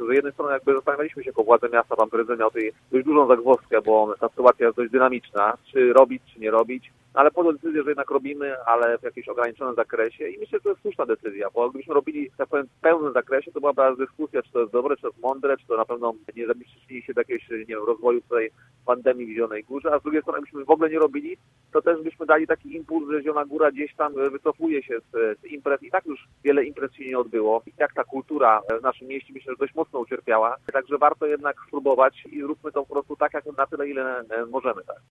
z jednej strony jakby zastanawialiśmy się jako władze miasta, pan prezydent miał tutaj dość dużą zagwozdkę, bo ta sytuacja jest dość dynamiczna, czy robić, czy nie robić, ale podjął decyzję, że jednak robimy, ale w jakimś ograniczonym zakresie i myślę, że to jest słuszna decyzja, bo gdybyśmy robili, tak powiem, w pełnym zakresie, to byłaby dyskusja, czy to jest dobre, czy to jest mądre, czy to na pewno nie przyczyni się do jakiegoś, nie wiem, rozwoju tutaj pandemii w Zielonej Górze, a z drugiej strony, jakbyśmy w ogóle nie robili, to też byśmy dali taki impuls, że Zielona Góra gdzieś tam wycofuje się z imprez i tak już wiele imprez się nie odbyło. I jak ta kultura w naszym mieście, myślę, że dość mocno ucierpiała, także warto jednak spróbować i zróbmy to po prostu tak, jak na tyle, ile możemy. Tak.